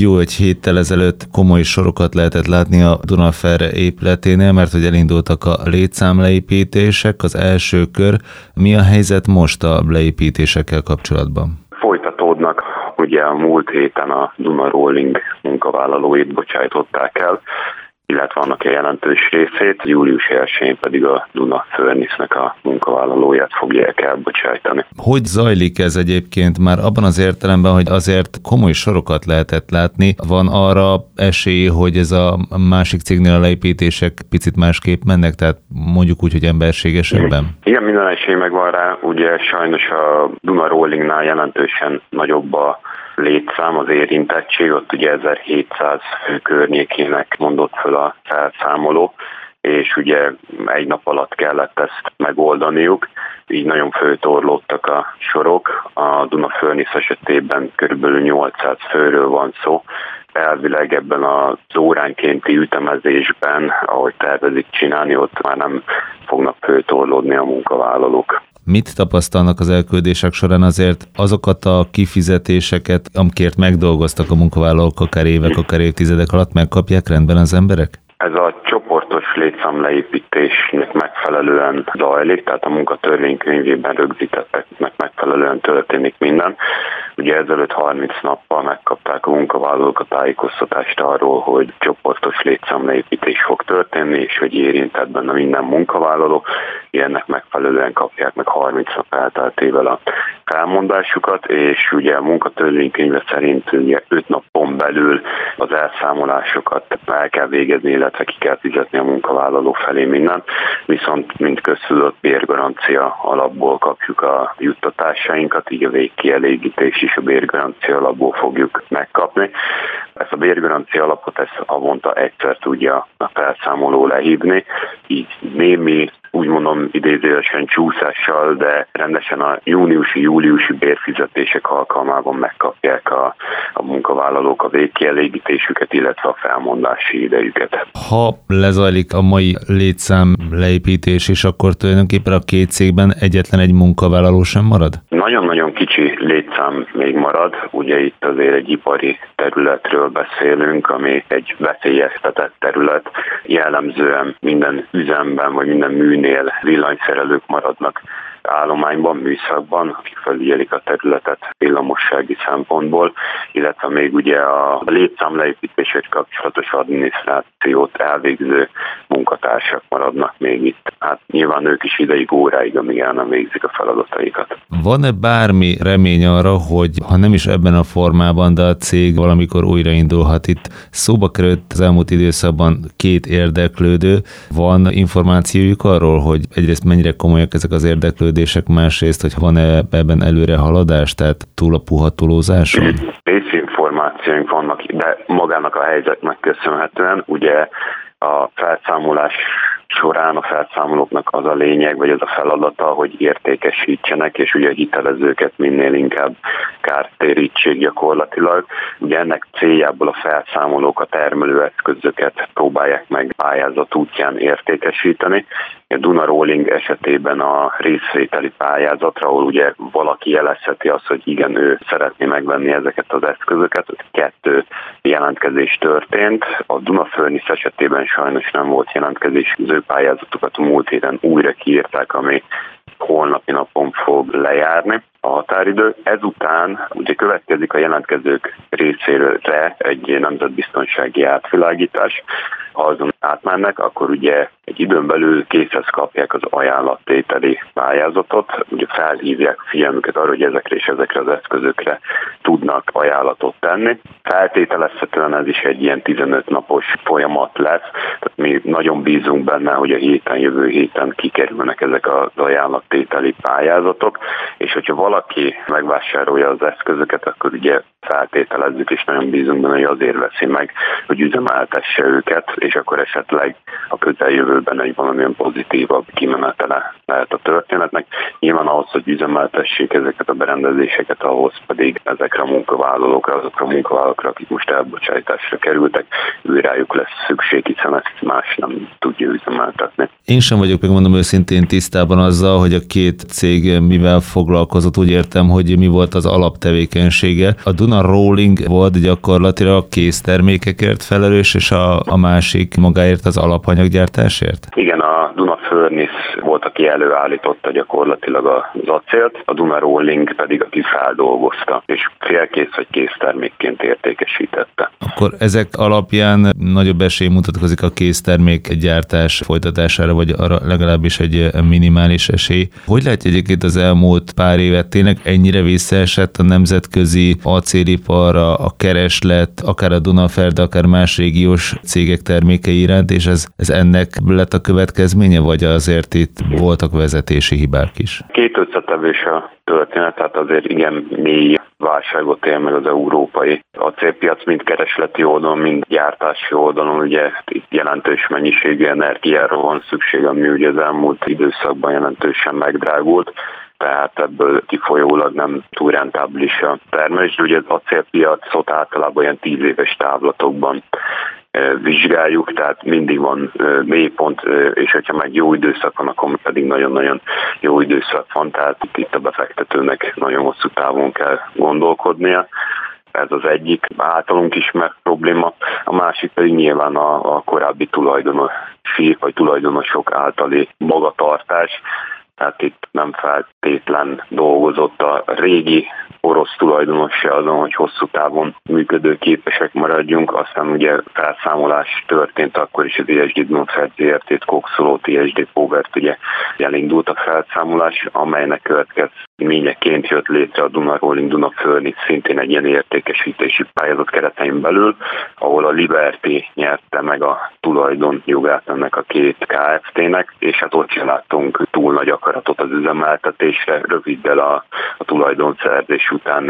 jó egy héttel ezelőtt komoly sorokat lehetett látni a Dunaferre épületénél, mert hogy elindultak a létszámleépítések, az első kör. Mi a helyzet most a leépítésekkel kapcsolatban? Folytatódnak. Ugye a múlt héten a Duna Rolling munkavállalóit bocsájtották el, illetve annak a jelentős részét, július 1-én pedig a Duna Furnace-nek a munkavállalóját fogják elbocsájtani. Hogy zajlik ez egyébként már abban az értelemben, hogy azért komoly sorokat lehetett látni? Van arra esély, hogy ez a másik cégnél a leépítések picit másképp mennek, tehát mondjuk úgy, hogy emberségesebben? Igen, minden esély megvan rá. Ugye sajnos a Duna Rollingnál jelentősen nagyobb a létszám, az érintettség, ott ugye 1700 fő környékének mondott föl a felszámoló, és ugye egy nap alatt kellett ezt megoldaniuk, így nagyon föltorlódtak a sorok. A Duna Furnace esetében körülbelül 800 főről van szó. Elvileg ebben az óránkénti ütemezésben, ahogy tervezik csinálni, ott már nem fognak föltorlódni a munkavállalók. Mit tapasztalnak az elküldések során? Azért azokat a kifizetéseket, amikért megdolgoztak a munkavállalók akár évek, akár évtizedek alatt, megkapják rendben az emberek? Ez a csoportos létszámleépítésnek megfelelően zajlik, tehát a munkatörvénykönyvében rögzítetteknek megfelelően történik minden. Ugye ezelőtt 30 nappal megkapták a munkavállalók a tájékoztatást arról, hogy csoportos létszámleépítés fog történni, és hogy érintett benne minden munkavállaló. Ennek megfelelően kapják meg 30 nap elteltével a felmondásukat, és ugye a munkatörvénykönyve szerint ugye 5 napon belül az elszámolásokat el kell végezni, illetve ki kell fizetni a munkavállaló felé mindent, viszont mint köztudott bérgarancia alapból kapjuk a juttatásainkat, így a végkielégítés is a bérgarancia alapból fogjuk megkapni. Ezt a bérgarancia alapot havonta egyszer tudja a felszámoló lehívni, így némi, úgy mondom idézőjelesen csúszással, de rendesen a júniusi bérfizetések alkalmában megkapják a munkavállalók a végkielégítésüket, illetve a felmondási idejüket. Ha lezajlik a mai létszám leépítés, és akkor tulajdonképpen a két cégben egyetlen egy munkavállaló sem marad? Nagyon-nagyon kicsi létszám még marad, ugye itt azért egy ipari területről beszélünk, ami egy veszélyeztetett terület. Jellemzően minden üzemben vagy minden műnél villanyszerelők maradnak állományban, műszakban, akik felügyelik a területet villamossági szempontból, illetve még ugye a létszámleépítésért kapcsolatos adminisztrációt elvégző munkatársak maradnak még itt. Hát nyilván ők is ideig, óráig, amíg el nem végzik a feladataikat. Van-e bármi remény arra, hogy ha nem is ebben a formában, de a cég valamikor újraindulhat? Itt szóba került az elmúlt időszakban 2 érdeklődő. Van információjuk arról, hogy egyrészt mennyire komolyak ezek az érdeklődések, másrészt, hogy van-e ebben előre haladás, tehát túl a puhatolózáson? Részinformációink vannak, de magának a helyzetnek köszönhetően ugye a felszámolás során a felszámolóknak az a lényeg, vagy az a feladata, hogy értékesítsenek, és ugye a hitelezőket minél inkább kártérítsék gyakorlatilag. Ugye ennek céljából a felszámolók a termelőeszközöket próbálják meg pályázat útján értékesíteni. A Duna Rolling esetében a részvételi pályázatra, ahol ugye valaki jelezheti azt, hogy igen, ő szeretné megvenni ezeket az eszközöket. 2 jelentkezés történt. A Duna Furnace esetében sajnos nem volt jelentkezés, az ő pályázatukat a múlt héten újra kiírták, ami holnapi napon fog lejárni a határidő. Ezután ugye következik a jelentkezők részére egy nemzetbiztonsági átvilágítás. Ha azon átmennek, akkor ugye egy időn belül készhez kapják az ajánlattételi pályázatot, ugye felhívják figyelmüket arra, hogy ezekre és ezekre az eszközökre tudnak ajánlatot tenni. Feltételezhetően ez is egy ilyen 15 napos folyamat lesz, tehát mi nagyon bízunk benne, hogy jövő héten kikerülnek ezek az ajánlattételi pályázatok, és hogyha valaki megvásárolja az eszközöket, akkor ugye feltételezzük, és nagyon bízunk benne, hogy azért veszi meg, hogy üzemeltesse őket, és és akkor esetleg a közeljövőben egy valamilyen pozitívabb kimenetele lehet a történetnek. Nyilván ahhoz, hogy üzemeltessék ezeket a berendezéseket, ahhoz pedig ezekre a munkavállalókra, azokra a munkavállalókra, akik most elbocsátásra kerültek, őrájuk lesz szükség, hiszen ezt más nem tudja üzemeltetni. Én sem vagyok, megmondom őszintén, tisztában azzal, hogy a két cég mivel foglalkozott, úgy értem, hogy mi volt az alaptevékenysége. A Duna Rolling volt gyakorlatilag késztermékekért felelős, és a másik magáért az alapanyaggyártásért? Igen, a Duna Furnace volt, aki előállította gyakorlatilag az acélt, a Duna Rolling pedig, aki feldolgozta, és félkész vagy késztermékként értékesítette. Akkor ezek alapján nagyobb esély mutatkozik a késztermékgyártás folytatására, vagy arra legalábbis egy minimális esély. Hogy lehet egyébként az elmúlt pár évet tényleg ennyire visszaesett a nemzetközi acélipar, a kereslet, akár a Dunaferde, akár más régiós cégek termékei iránt, és ez ennek lett a következménye, vagy azért itt voltak vezetési hibák is? Két összetevős a történet, tehát azért igen mély válságot él meg az európai acélpiac, mind keresleti oldalon, mind gyártási oldalon. Ugye itt jelentős mennyiségű energiára van szükség, ami ugye az elmúlt időszakban jelentősen megdrágult, tehát ebből kifolyólag nem túl rentábilis a termelés. Ugye az acélpiacot általában ilyen 10 éves távlatokban vizsgáljuk, tehát mindig van mélypont, és hogyha meg jó időszak van, akkor pedig nagyon-nagyon jó időszak van, tehát itt a befektetőnek nagyon hosszú távon kell gondolkodnia. Ez az egyik általunk ismert probléma, a másik pedig nyilván a korábbi tulajdonosi vagy tulajdonosok általi magatartás. Tehát itt nem feltétlen dolgozott a régi orosz tulajdonos se azon, hogy hosszú távon működőképesek maradjunk. Aztán ugye felszámolás történt akkor is az ISD Dunaferde ZRT-t kokszoló ISD Powert, ugye elindult a felszámolás, amelynek következményeként jött létre a Duna Rolling Duna Furnace, szintén egy ilyen értékesítési pályázat keretein belül, ahol a Liberty nyerte meg a tulajdonjogát ennek a két Kft-nek, és hát ott sem láttunk túl nagy akaratot az üzemeltetésre, röviddel a tulajdonszerzés után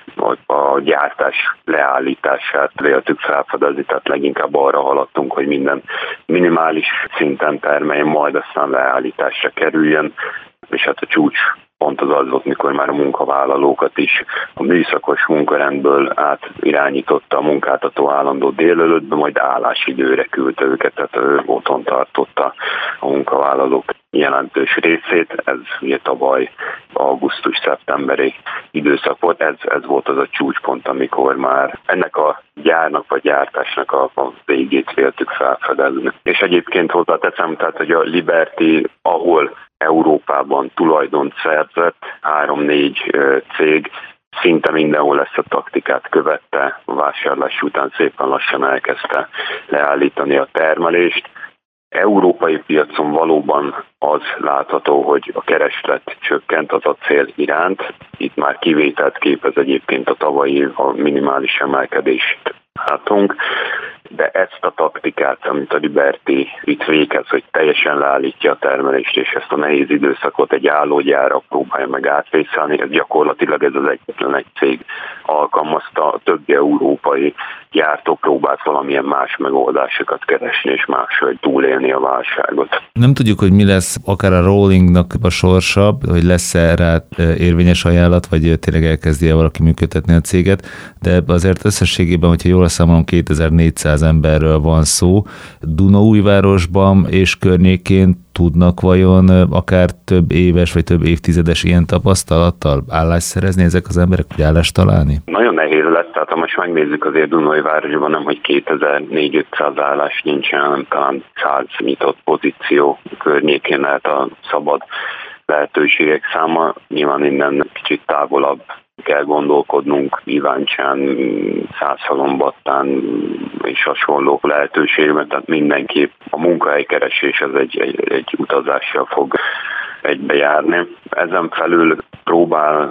a gyártás leállítását véltük felfedezni, tehát leginkább arra haladtunk, hogy minden minimális szinten termeljen, majd aztán leállításra kerüljön, és hát a csúcs pont az volt, mikor már a munkavállalókat is a műszakos munkarendből átirányította a munkáltató állandó délelőttbe, majd állásidőre küldte őket, tehát otthon tartotta a munkavállalók jelentős részét. Ez ugye tavaly augusztus-szeptemberi időszak volt, ez volt az a csúcspont, amikor már ennek a gyárnak vagy gyártásnak a végét véltük felfedezni. És egyébként hozzáteszem, tehát, hogy a Liberty, ahol Európában tulajdont szerzett, 3-4 cég szinte mindenhol ezt a taktikát követte, a vásárlás után szépen lassan elkezdte leállítani a termelést. Európai piacon valóban az látható, hogy a kereslet csökkent az acél iránt. Itt már kivételt képez egyébként a tavalyi a minimális emelkedést látunk, de ezt a taktikát, amit a Liberty itt végez, hogy teljesen leállítja a termelést, és ezt a nehéz időszakot egy állógyárra próbálja meg átvészelni, ez gyakorlatilag ez az egyetlen egy cég alkalmazta, a többi európai gyártó próbált valamilyen más megoldásokat keresni, és máshogy túlélni a válságot. Nem tudjuk, hogy mi lesz akár a Rollingnak a sorsa, hogy lesz-e rá érvényes ajánlat, vagy tényleg elkezdi-e valaki működtetni a céget, de azért összességében, hogyha jól számolom, 2400 emberről van szó. Dunaújvárosban és környékén tudnak vajon akár több éves vagy több évtizedes ilyen tapasztalattal állást szerezni ezek az emberek, vagy állást találni? Nagyon nehéz lesz, tehát ha most megnézzük azért Dunaújvárosban, nem, hogy 2400 állás nincsen, hanem talán 100 nyitott pozíció környékén lehet a szabad lehetőségek száma. Nyilván innen kicsit távolabb kell gondolkodnunk, Iváncsán, Szászhalombattán és hasonló lehetőségben, tehát mindenképp a munkahelykeresés az egy utazással fog egybejárni. Ezen felül próbál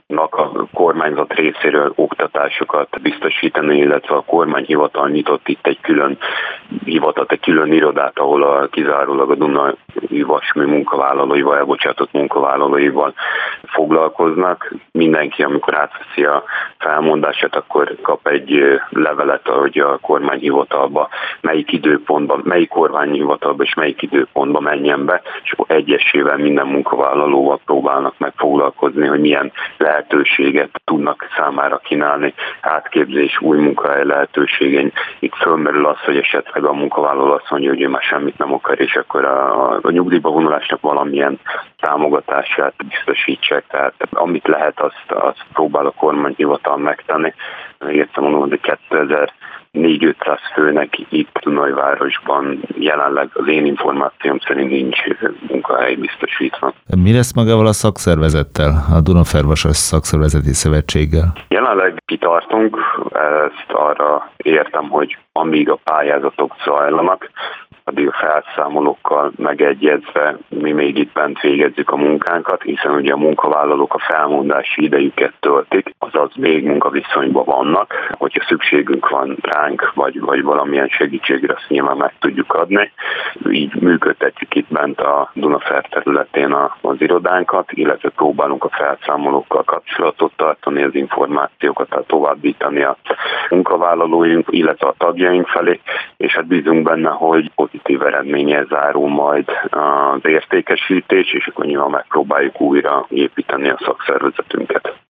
a kormányzat részéről oktatásokat biztosítani, illetve a kormányhivatal nyitott itt egy külön hivatat, egy külön irodát, ahol kizárólag a Dunai Vasmű munkavállalóival, elbocsátott munkavállalóival foglalkoznak. Mindenki, amikor átveszi a felmondását, akkor kap egy levelet, hogy a kormányhivatalba melyik kormányhivatalba és melyik időpontba menjen be, és egyesével minden munkavállalóval próbálnak meg foglalkozni, hogy milyen lehetőséget tudnak számára kínálni, átképzés, új munkahely lehetőségén. Itt fölmerül az, hogy esetleg a munkavállaló azt mondja, hogy ő már semmit nem akar, és akkor a nyugdíjba vonulásnak valamilyen támogatását biztosítsák. Tehát amit lehet, azt próbál a kormányhivatal megtenni. Értem mondom, hogy 2400-500 főnek itt Dunajvárosban jelenleg az én információm szerint nincs munkahely biztosítva. Mi lesz magával a szakszervezettel, a Dunafervasas Szakszervezeti Szövetséggel? Jelenleg kitartunk, ezt arra értem, hogy amíg a pályázatok zajlanak, addig a felszámolókkal megegyezve mi még itt bent végezzük a munkánkat, hiszen ugye a munkavállalók a felmondási idejüket töltik, azaz még munkaviszonyban vannak, hogyha szükségünk van ránk, vagy valamilyen segítségre, azt nyilván meg tudjuk adni. Így működtetjük itt bent a Dunafer területén az irodánkat, illetve próbálunk a felszámolókkal kapcsolatot tartani, az információkat továbbítani a munkavállalóink, illetve a tagjaink felé, és hát bízunk benne, hogy pozitív eredménnyel zárul majd az értékesítés, és akkor nyilván megpróbáljuk újra építeni a szakszervezetünket.